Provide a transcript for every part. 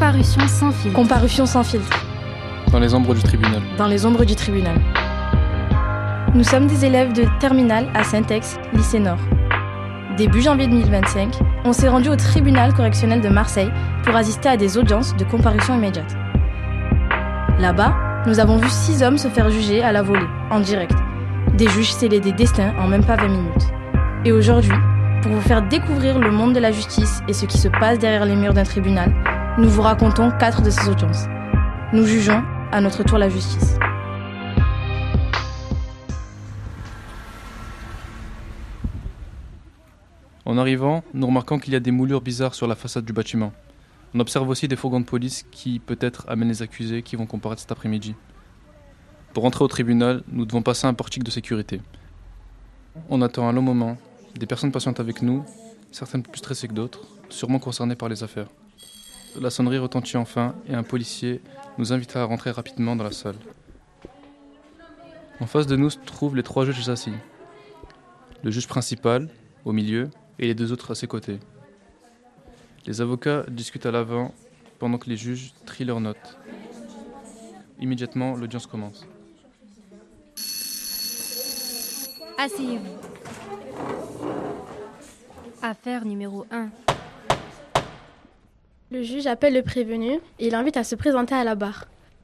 Comparution sans filtre. Comparution sans filtre. Dans les ombres du tribunal. Dans les ombres du tribunal. Nous sommes des élèves de terminale à Saint-Ex, lycée Nord. Début janvier 2025, on s'est rendu au tribunal correctionnel de Marseille pour assister à des audiences de comparution immédiate. Là-bas, nous avons vu 6 hommes se faire juger à la volée, en direct. Des juges scellés des destins en même pas 20 minutes. Et aujourd'hui, pour vous faire découvrir le monde de la justice et ce qui se passe derrière les murs d'un tribunal, nous vous racontons 4 de ces audiences. Nous jugeons à notre tour la justice. En arrivant, nous remarquons qu'il y a des moulures bizarres sur la façade du bâtiment. On observe aussi des fourgons de police qui, peut-être, amènent les accusés qui vont comparaître cet après-midi. Pour entrer au tribunal, nous devons passer un portique de sécurité. On attend un long moment, des personnes patientent avec nous, certaines plus stressées que d'autres, sûrement concernées par les affaires. La sonnerie retentit enfin et un policier nous invite à rentrer rapidement dans la salle. En face de nous se trouvent les 3 juges assis. Le juge principal, au milieu, et les 2 autres à ses côtés. Les avocats discutent à l'avant pendant que les juges trient leurs notes. Immédiatement, l'audience commence. Asseyez-vous. Affaire numéro 1. Le juge appelle le prévenu et l'invite à se présenter à la barre.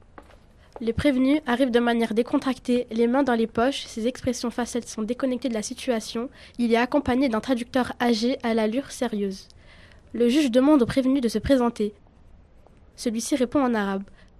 Le prévenu arrive de manière décontractée, les mains dans les poches, ses expressions faciales sont déconnectées de la situation. Il est accompagné d'un traducteur âgé à l'allure sérieuse. Le juge demande au prévenu de se présenter. Celui-ci répond en arabe.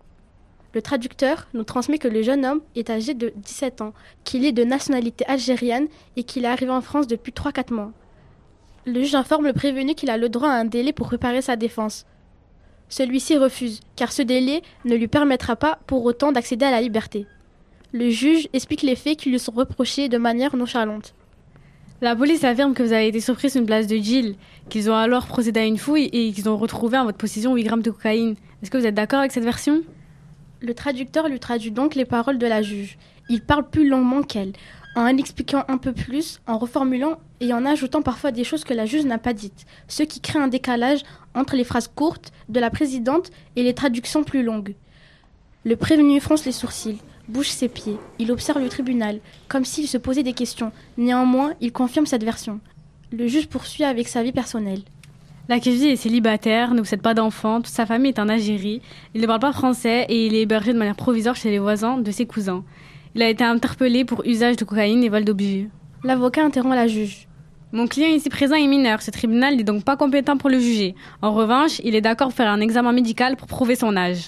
Le traducteur nous transmet que le jeune homme est âgé de 17 ans, qu'il est de nationalité algérienne et qu'il est arrivé en France depuis 3-4 mois. Le juge informe le prévenu qu'il a le droit à un délai pour préparer sa défense. Celui-ci refuse, car ce délai ne lui permettra pas pour autant d'accéder à la liberté. Le juge explique les faits qui lui sont reprochés de manière nonchalante. La police affirme que vous avez été surpris sur une place de deal, qu'ils ont alors procédé à une fouille et qu'ils ont retrouvé en votre possession 8 grammes de cocaïne. Est-ce que vous êtes d'accord avec cette version ? Le traducteur lui traduit donc les paroles de la juge. Il parle plus longuement qu'elle, en expliquant un peu plus, en reformulant et en ajoutant parfois des choses que la juge n'a pas dites, ce qui crée un décalage entre les phrases courtes de la présidente et les traductions plus longues. Le prévenu fronce les sourcils, bouge ses pieds, il observe le tribunal, comme s'il se posait des questions. Néanmoins, il confirme cette version. Le juge poursuit avec sa vie personnelle. L'accusé est célibataire, ne possède pas d'enfant, toute sa famille est en Algérie, il ne parle pas français et il est hébergé de manière provisoire chez les voisins de ses cousins. Il a été interpellé pour usage de cocaïne et vol d'objets. L'avocat interrompt la juge. Mon client ici présent est mineur, ce tribunal n'est donc pas compétent pour le juger. En revanche, il est d'accord pour faire un examen médical pour prouver son âge.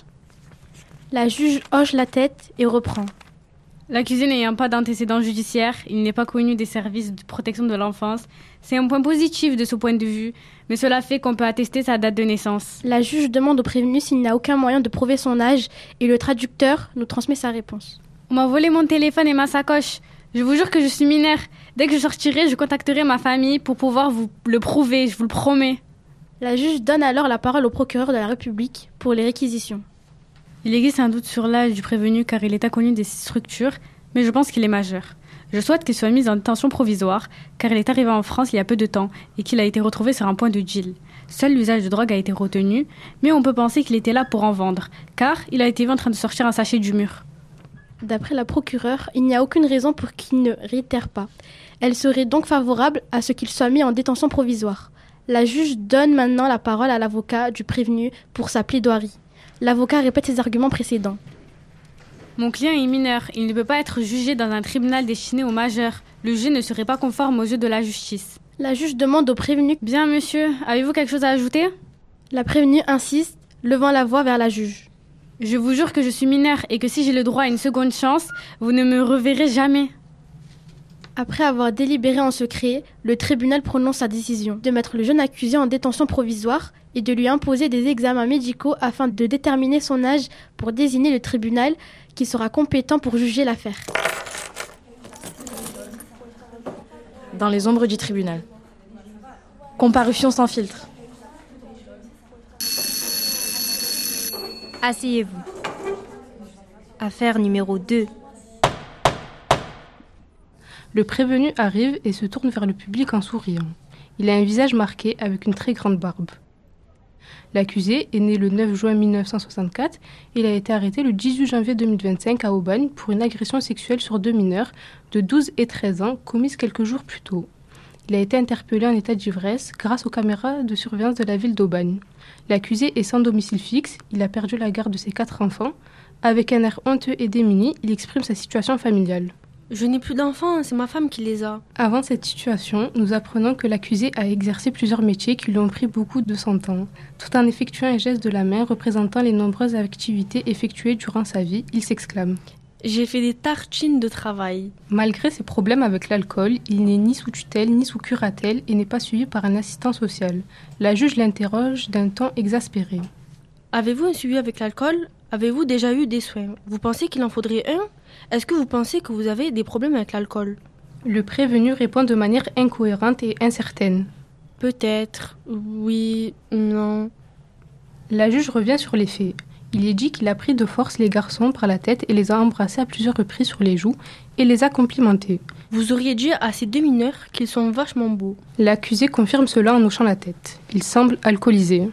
La juge hoche la tête et reprend. L'accusé n'ayant pas d'antécédents judiciaires, il n'est pas connu des services de protection de l'enfance. C'est un point positif de ce point de vue, mais cela fait qu'on peut attester sa date de naissance. La juge demande au prévenu s'il n'a aucun moyen de prouver son âge et le traducteur nous transmet sa réponse. On m'a volé mon téléphone et ma sacoche. Je vous jure que je suis mineure. Dès que je sortirai, je contacterai ma famille pour pouvoir vous le prouver, je vous le promets. La juge donne alors la parole au procureur de la République pour les réquisitions. Il existe un doute sur l'âge du prévenu car il est inconnu des structures, mais je pense qu'il est majeur. Je souhaite qu'il soit mis en détention provisoire car il est arrivé en France il y a peu de temps et qu'il a été retrouvé sur un point de deal. Seul l'usage de drogue a été retenu, mais on peut penser qu'il était là pour en vendre, car il a été vu en train de sortir un sachet du mur. D'après la procureure, il n'y a aucune raison pour qu'il ne réitère pas. Elle serait donc favorable à ce qu'il soit mis en détention provisoire. La juge donne maintenant la parole à l'avocat du prévenu pour sa plaidoirie. L'avocat répète ses arguments précédents. Mon client est mineur, il ne peut pas être jugé dans un tribunal destiné aux majeurs. Le juge ne serait pas conforme aux yeux de la justice. La juge demande au prévenu. Bien monsieur, avez-vous quelque chose à ajouter ? La prévenue insiste, levant la voix vers la juge. Je vous jure que je suis mineure et que si j'ai le droit à une seconde chance, vous ne me reverrez jamais. Après avoir délibéré en secret, le tribunal prononce sa décision de mettre le jeune accusé en détention provisoire et de lui imposer des examens médicaux afin de déterminer son âge pour désigner le tribunal qui sera compétent pour juger l'affaire. Dans les ombres du tribunal. Comparution sans filtre. Asseyez-vous. Affaire numéro 2. Le prévenu arrive et se tourne vers le public en souriant. Il a un visage marqué avec une très grande barbe. L'accusé est né le 9 juin 1964 et il a été arrêté le 18 janvier 2025 à Aubagne pour une agression sexuelle sur 2 mineurs de 12 et 13 ans commise quelques jours plus tôt. Il a été interpellé en état d'ivresse grâce aux caméras de surveillance de la ville d'Aubagne. L'accusé est sans domicile fixe, il a perdu la garde de ses 4 enfants. Avec un air honteux et démuni, il exprime sa situation familiale. Je n'ai plus d'enfants, c'est ma femme qui les a. Avant cette situation, nous apprenons que l'accusé a exercé plusieurs métiers qui lui ont pris beaucoup de son temps. Tout en effectuant un geste de la main représentant les nombreuses activités effectuées durant sa vie, il s'exclame. J'ai fait des tartines de travail. Malgré ses problèmes avec l'alcool, il n'est ni sous tutelle ni sous curatelle et n'est pas suivi par un assistant social. La juge l'interroge d'un ton exaspéré. Avez-vous un suivi avec l'alcool ? Avez-vous déjà eu des soins ? Vous pensez qu'il en faudrait un ? Est-ce que vous pensez que vous avez des problèmes avec l'alcool ? Le prévenu répond de manière incohérente et incertaine. Peut-être, oui, non. La juge revient sur les faits. Il est dit qu'il a pris de force les garçons par la tête et les a embrassés à plusieurs reprises sur les joues et les a complimentés. Vous auriez dit à ces 2 mineurs qu'ils sont vachement beaux. L'accusé confirme cela en hochant la tête. Il semble alcoolisé.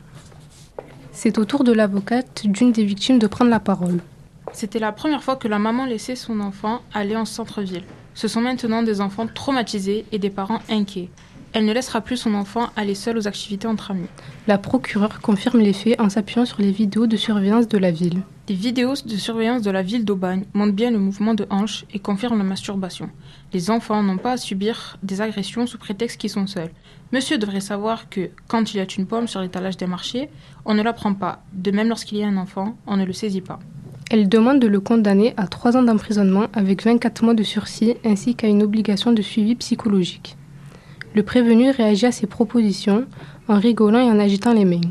C'est au tour de l'avocate d'une des victimes de prendre la parole. C'était la première fois que la maman laissait son enfant aller en centre-ville. Ce sont maintenant des enfants traumatisés et des parents inquiets. Elle ne laissera plus son enfant aller seul aux activités entre amis. La procureure confirme les faits en s'appuyant sur les vidéos de surveillance de la ville. Les vidéos de surveillance de la ville d'Aubagne montrent bien le mouvement de hanches et confirment la masturbation. Les enfants n'ont pas à subir des agressions sous prétexte qu'ils sont seuls. Monsieur devrait savoir que, quand il y a une pomme sur l'étalage des marchés, on ne la prend pas. De même, lorsqu'il y a un enfant, on ne le saisit pas. Elle demande de le condamner à 3 ans d'emprisonnement avec 24 mois de sursis ainsi qu'à une obligation de suivi psychologique. Le prévenu réagit à ces propositions en rigolant et en agitant les mains.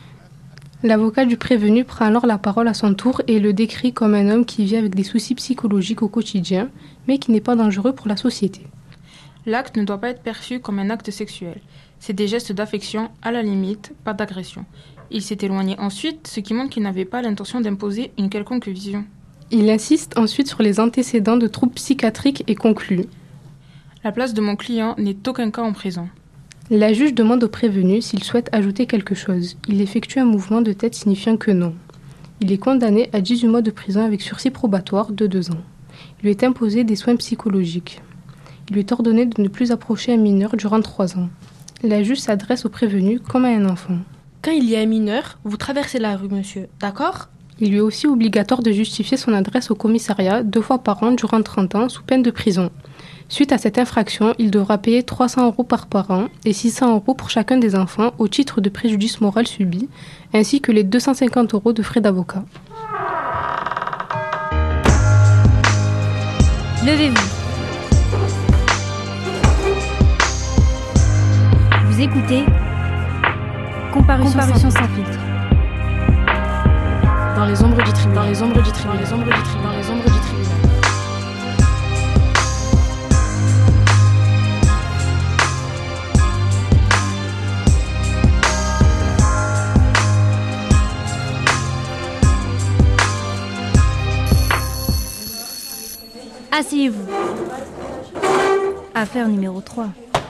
L'avocat du prévenu prend alors la parole à son tour et le décrit comme un homme qui vit avec des soucis psychologiques au quotidien, mais qui n'est pas dangereux pour la société. L'acte ne doit pas être perçu comme un acte sexuel. C'est des gestes d'affection, à la limite, pas d'agression. Il s'est éloigné ensuite, ce qui montre qu'il n'avait pas l'intention d'imposer une quelconque vision. Il insiste ensuite sur les antécédents de troubles psychiatriques et conclut. La place de mon client n'est aucun cas en prison. La juge demande au prévenu s'il souhaite ajouter quelque chose. Il effectue un mouvement de tête signifiant que non. Il est condamné à 18 mois de prison avec sursis probatoire de 2 ans. Il lui est imposé des soins psychologiques. Il lui est ordonné de ne plus approcher un mineur durant 3 ans. La juge s'adresse au prévenu comme à un enfant. Quand il y a un mineur, vous traversez la rue, monsieur, d'accord ? Il lui est aussi obligatoire de justifier son adresse au commissariat 2 fois par an durant 30 ans sous peine de prison. Suite à cette infraction, il devra payer 300 € par parent et 600 € pour chacun des enfants au titre de préjudice moral subi, ainsi que les 250 € de frais d'avocat. Levez-vous. Vous écoutez Comparution sans filtre. Dans les ombres du tribunal. Dans les ombres du tribunal. Dans les ombres du tribunal. Dans les ombres du tribunal. Asseyez-vous. Affaire numéro 3.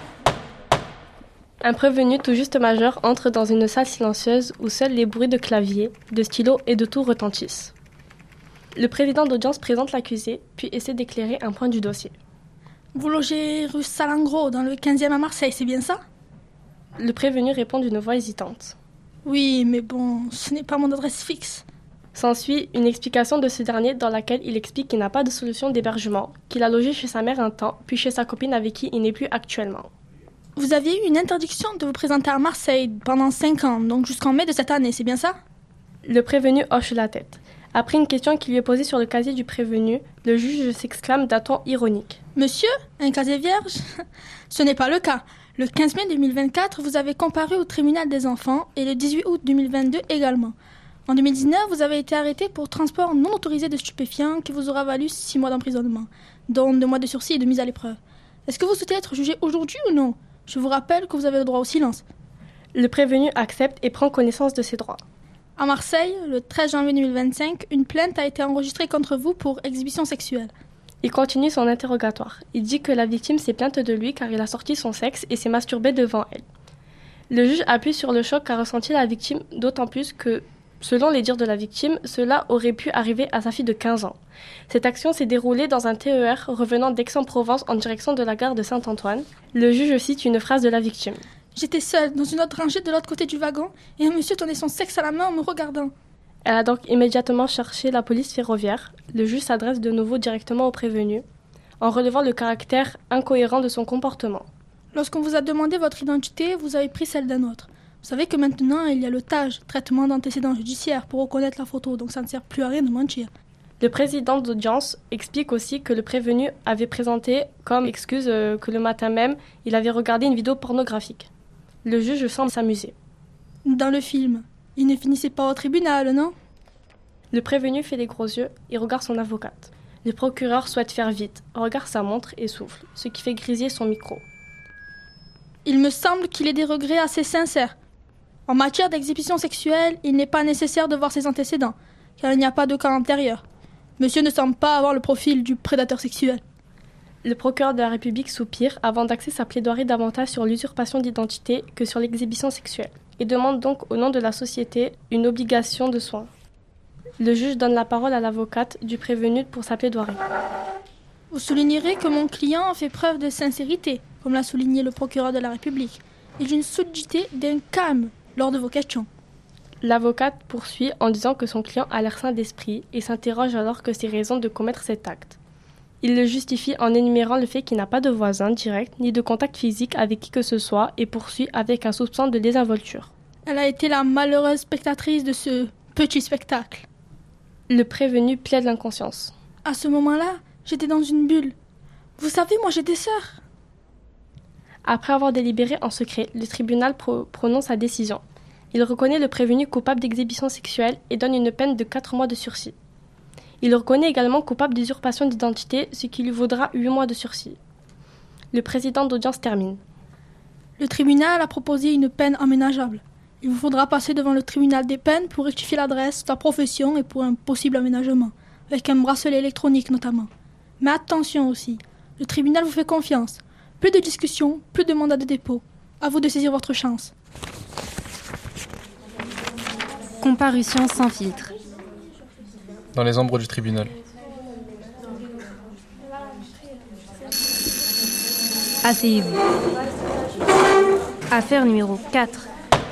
Un prévenu tout juste majeur entre dans une salle silencieuse où seuls les bruits de clavier, de stylo et de tout retentissent. Le président d'audience présente l'accusé, puis essaie d'éclairer un point du dossier. Vous logez rue Salengro, dans le 15e à Marseille, c'est bien ça ? Le prévenu répond d'une voix hésitante. Oui, mais bon, ce n'est pas mon adresse fixe. S'ensuit une explication de ce dernier dans laquelle il explique qu'il n'a pas de solution d'hébergement, qu'il a logé chez sa mère un temps, puis chez sa copine avec qui il n'est plus actuellement. Vous aviez eu une interdiction de vous présenter à Marseille pendant 5 ans, donc jusqu'en mai de cette année, c'est bien ça ? Le prévenu hoche la tête. Après une question qui lui est posée sur le casier du prévenu, le juge s'exclame d'un ton ironique. Monsieur, un casier vierge ? Ce n'est pas le cas. Le 15 mai 2024, vous avez comparu au tribunal des enfants et le 18 août 2022 également. En 2019, vous avez été arrêté pour transport non autorisé de stupéfiants qui vous aura valu 6 mois d'emprisonnement, dont 2 mois de sursis et de mise à l'épreuve. Est-ce que vous souhaitez être jugé aujourd'hui ou non ? Je vous rappelle que vous avez le droit au silence. Le prévenu accepte et prend connaissance de ses droits. À Marseille, le 13 janvier 2025, une plainte a été enregistrée contre vous pour exhibition sexuelle. Il continue son interrogatoire. Il dit que la victime s'est plainte de lui car il a sorti son sexe et s'est masturbé devant elle. Le juge appuie sur le choc qu'a ressenti la victime, d'autant plus que, selon les dires de la victime, cela aurait pu arriver à sa fille de 15 ans. Cette action s'est déroulée dans un TER revenant d'Aix-en-Provence en direction de la gare de Saint-Antoine. Le juge cite une phrase de la victime. « J'étais seule, dans une autre rangée de l'autre côté du wagon, et un monsieur tenait son sexe à la main en me regardant. » Elle a donc immédiatement cherché la police ferroviaire. Le juge s'adresse de nouveau directement au prévenu, en relevant le caractère incohérent de son comportement. « Lorsqu'on vous a demandé votre identité, vous avez pris celle d'un autre. Vous savez que maintenant, il y a le TAJ, traitement d'antécédents judiciaires, pour reconnaître la photo, donc ça ne sert plus à rien de mentir. » Le président d'audience explique aussi que le prévenu avait présenté comme excuse que le matin même, il avait regardé une vidéo pornographique. Le juge semble s'amuser. « Dans le film, il ne finissait pas au tribunal, non ?» Le prévenu fait les gros yeux et regarde son avocate. Le procureur souhaite faire vite, regarde sa montre et souffle, ce qui fait grésiller son micro. « Il me semble qu'il ait des regrets assez sincères. En matière d'exhibition sexuelle, il n'est pas nécessaire de voir ses antécédents, car il n'y a pas de cas antérieur. Monsieur ne semble pas avoir le profil du prédateur sexuel. » Le procureur de la République soupire avant d'axer sa plaidoirie davantage sur l'usurpation d'identité que sur l'exhibition sexuelle, et demande donc au nom de la société une obligation de soins. Le juge donne la parole à l'avocate du prévenu pour sa plaidoirie. « Vous soulignerez que mon client a fait preuve de sincérité, comme l'a souligné le procureur de la République, et d'une solidité d'un calme lors de vos questions. » L'avocate poursuit en disant que son client a l'air sain d'esprit et s'interroge alors que ses raisons de commettre cet acte. Il le justifie en énumérant le fait qu'il n'a pas de voisin direct ni de contact physique avec qui que ce soit et poursuit avec un soupçon de désinvolture. « Elle a été la malheureuse spectatrice de ce petit spectacle. » Le prévenu plaide l'inconscience. « À ce moment-là, j'étais dans une bulle. Vous savez, moi j'ai des sœurs. » Après avoir délibéré en secret, le tribunal prononce sa décision. Il reconnaît le prévenu coupable d'exhibition sexuelle et donne une peine de 4 mois de sursis. Il le reconnaît également coupable d'usurpation d'identité, ce qui lui vaudra 8 mois de sursis. Le président d'audience termine. « Le tribunal a proposé une peine aménageable. Il vous faudra passer devant le tribunal des peines pour rectifier l'adresse, la profession et pour un possible aménagement, avec un bracelet électronique notamment. Mais attention aussi, le tribunal vous fait confiance. Plus de discussions, plus de mandat de dépôt. À vous de saisir votre chance. » Comparution sans filtre. Dans les ombres du tribunal. Asseyez-vous. Affaire numéro 4.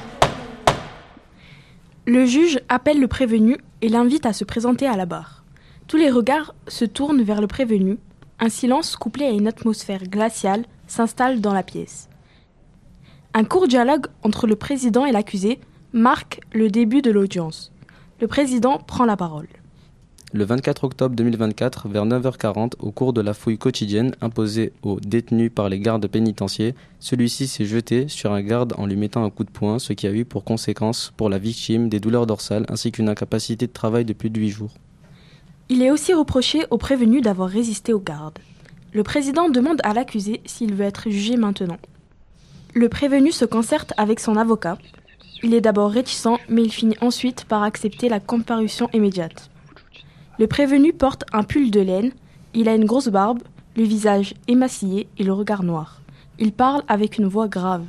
Le juge appelle le prévenu et l'invite à se présenter à la barre. Tous les regards se tournent vers le prévenu. Un silence couplé à une atmosphère glaciale s'installe dans la pièce. Un court dialogue entre le président et l'accusé marque le début de l'audience. Le président prend la parole. Le 24 octobre 2024, vers 9h40, au cours de la fouille quotidienne imposée aux détenus par les gardes pénitentiaires, celui-ci s'est jeté sur un garde en lui mettant un coup de poing, ce qui a eu pour conséquence pour la victime des douleurs dorsales ainsi qu'une incapacité de travail de plus de 8 jours. Il est aussi reproché au prévenu d'avoir résisté aux gardes. Le président demande à l'accusé s'il veut être jugé maintenant. Le prévenu se concerte avec son avocat. Il est d'abord réticent, mais il finit ensuite par accepter la comparution immédiate. Le prévenu porte un pull de laine, il a une grosse barbe, le visage émacié et le regard noir. Il parle avec une voix grave.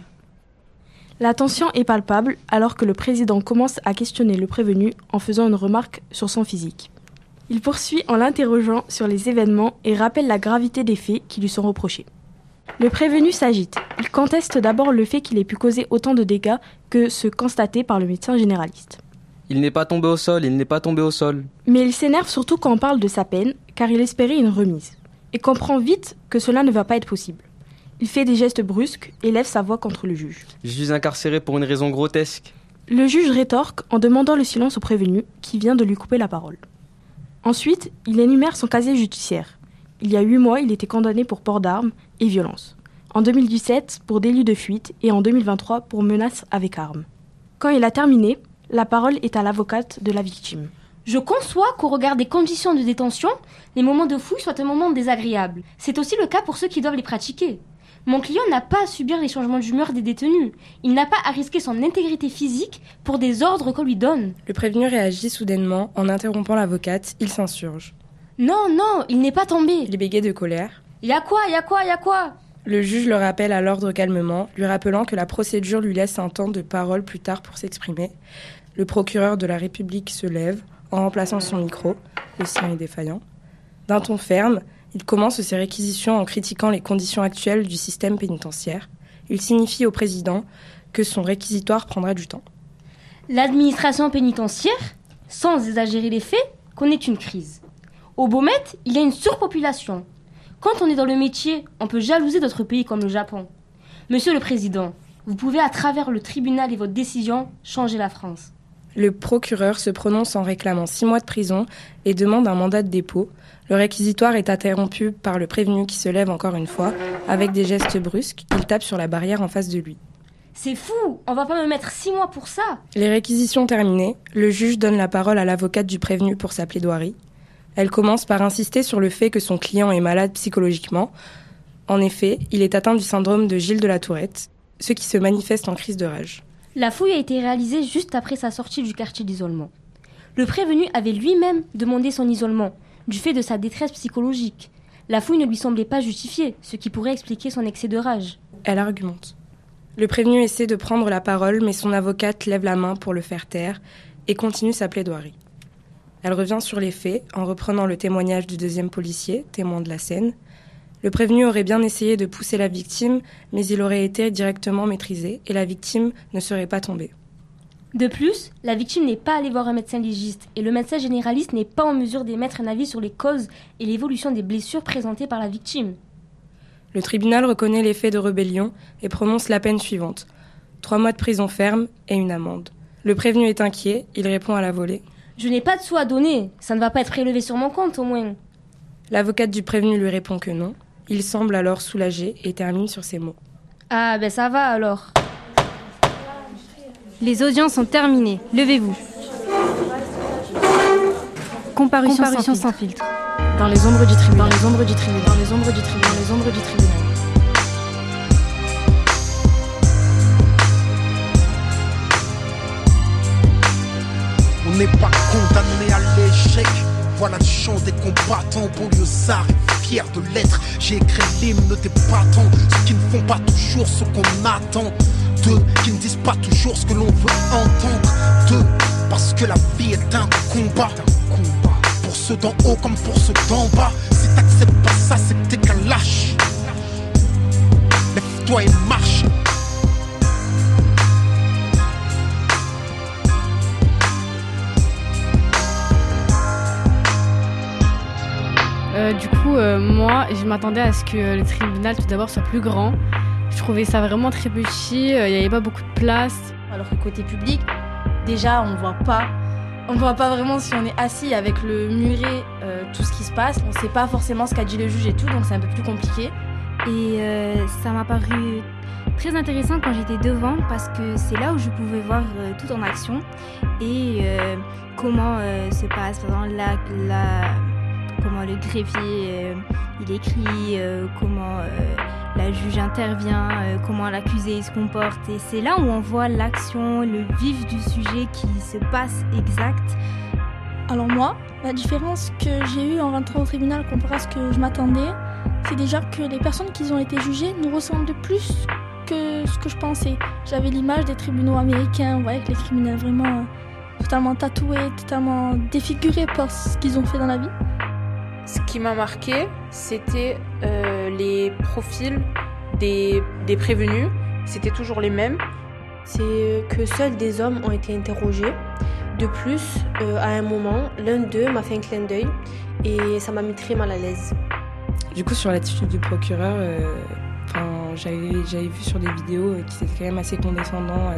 La tension est palpable alors que le président commence à questionner le prévenu en faisant une remarque sur son physique. Il poursuit en l'interrogeant sur les événements et rappelle la gravité des faits qui lui sont reprochés. Le prévenu s'agite. Il conteste d'abord le fait qu'il ait pu causer autant de dégâts que ceux constatés par le médecin généraliste. Il n'est pas tombé au sol, il n'est pas tombé au sol. Mais il s'énerve surtout quand on parle de sa peine, car il espérait une remise. Et comprend vite que cela ne va pas être possible. Il fait des gestes brusques et lève sa voix contre le juge. Je suis incarcéré pour une raison grotesque. Le juge rétorque en demandant le silence au prévenu, qui vient de lui couper la parole. Ensuite, il énumère son casier judiciaire. Il y a 8 mois, il était condamné pour port d'armes et violence. En 2017, pour délit de fuite et en 2023, pour menace avec arme. Quand il a terminé, la parole est à l'avocate de la victime. Je conçois qu'au regard des conditions de détention, les moments de fouille soient un moment désagréable. C'est aussi le cas pour ceux qui doivent les pratiquer. Mon client n'a pas à subir les changements d'humeur des détenus. Il n'a pas à risquer son intégrité physique pour des ordres qu'on lui donne. Le prévenu réagit soudainement. En interrompant l'avocate, il s'insurge. Non, il n'est pas tombé. Il bégaye de colère. Y a quoi Le juge le rappelle à l'ordre calmement, lui rappelant que la procédure lui laisse un temps de parole plus tard pour s'exprimer. Le procureur de la République se lève en remplaçant son micro, le sien est défaillant. D'un ton ferme, il commence ses réquisitions en critiquant les conditions actuelles du système pénitentiaire. Il signifie au président que son réquisitoire prendra du temps. L'administration pénitentiaire, sans exagérer les faits, connaît une crise. Au Beaumet, il y a une surpopulation. Quand on est dans le métier, on peut jalouser d'autres pays comme le Japon. Monsieur le Président, vous pouvez à travers le tribunal et votre décision changer la France. Le procureur se prononce en réclamant 6 mois de prison et demande un mandat de dépôt. Le réquisitoire est interrompu par le prévenu qui se lève encore une fois. Avec des gestes brusques, il tape sur la barrière en face de lui. C'est fou, on va pas me mettre 6 mois pour ça. Les réquisitions terminées, le juge donne la parole à l'avocate du prévenu pour sa plaidoirie. Elle commence par insister sur le fait que son client est malade psychologiquement. En effet, il est atteint du syndrome de Gilles de la Tourette, ce qui se manifeste en crise de rage. La fouille a été réalisée juste après sa sortie du quartier d'isolement. Le prévenu avait lui-même demandé son isolement, du fait de sa détresse psychologique. La fouille ne lui semblait pas justifiée, ce qui pourrait expliquer son excès de rage. Elle argumente. Le prévenu essaie de prendre la parole, mais son avocate lève la main pour le faire taire et continue sa plaidoirie. Elle revient sur les faits en reprenant le témoignage du deuxième policier, témoin de la scène. Le prévenu aurait bien essayé de pousser la victime, mais il aurait été directement maîtrisé et la victime ne serait pas tombée. De plus, la victime n'est pas allée voir un médecin légiste et le médecin généraliste n'est pas en mesure d'émettre un avis sur les causes et l'évolution des blessures présentées par la victime. Le tribunal reconnaît les faits de rébellion et prononce la peine suivante. 3 mois de prison ferme et une amende. Le prévenu est inquiet, il répond à la volée. Je n'ai pas de sous à donner, ça ne va pas être prélevé sur mon compte au moins. L'avocate du prévenu lui répond que non. Il semble alors soulagé et termine sur ces mots. Ah ben ça va alors. Les audiences sont terminées. Levez-vous. Comparution sans filtre. Dans les ombres du tribunal. Dans les ombres du tribunal. Dans les ombres du tribunal. Dans les ombres du tribunal. On n'est pas condamné à l'échec. Voilà le chant des combattants, banlieusards et fiers de l'être. J'ai écrit l'hymne des battants, ceux qui ne font pas toujours ce qu'on attend d'eux, qui ne disent pas toujours ce que l'on veut entendre d'eux, parce que la vie est un combat. Pour ceux d'en haut comme pour ceux d'en bas. Si t'acceptes pas ça, c'est que t'es qu'un lâche. Lève-toi et marche. Moi, je m'attendais à ce que le tribunal, tout d'abord, soit plus grand. Je trouvais ça vraiment très petit, il n'y avait pas beaucoup de place. Alors que côté public, déjà, on voit pas vraiment si on est assis avec le muret, tout ce qui se passe. On ne sait pas forcément ce qu'a dit le juge et tout, donc c'est un peu plus compliqué. Et ça m'a paru très intéressant quand j'étais devant parce que c'est là où je pouvais voir tout en action et comment se passe, par exemple, comment le greffier il écrit, comment la juge intervient, comment l'accusé se comporte. Et c'est là où on voit l'action, le vif du sujet qui se passe exact. Alors moi, la différence que j'ai eue en rentrant au tribunal comparé à ce que je m'attendais, c'est déjà que les personnes qui ont été jugées nous ressemblent plus que ce que je pensais. J'avais l'image des tribunaux américains, vous voyez, avec les criminels vraiment totalement tatoués, totalement défigurés par ce qu'ils ont fait dans la vie. Ce qui m'a marqué, c'était les profils des prévenus. C'était toujours les mêmes. C'est que seuls des hommes ont été interrogés. De plus, à un moment, l'un d'eux m'a fait un clin d'œil et ça m'a mis très mal à l'aise. Du coup, sur l'attitude du procureur, j'avais vu sur des vidéos qui étaient quand même assez condescendants,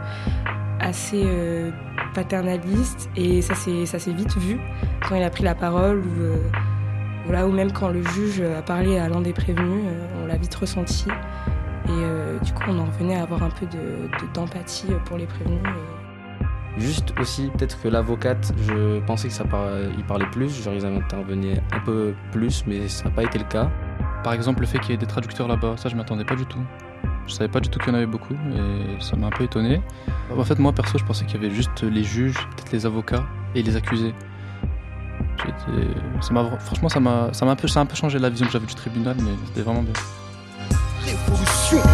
assez paternaliste, et ça s'est vite vu quand il a pris la parole ou même quand le juge a parlé à l'un des prévenus, on l'a vite ressenti et du coup on en revenait à avoir un peu d'empathie pour les prévenus. Juste aussi, peut-être que l'avocate, je pensais que il parlait plus, genre ils intervenaient un peu plus, mais ça n'a pas été le cas. Par exemple, le fait qu'il y ait des traducteurs là-bas, ça je m'attendais pas du tout. Je savais pas du tout qu'il y en avait beaucoup et ça m'a un peu étonné. En fait, moi perso, je pensais qu'il y avait juste les juges, peut-être les avocats et les accusés. Franchement, ça a un peu changé la vision que j'avais du tribunal, mais c'était vraiment bien. révolution.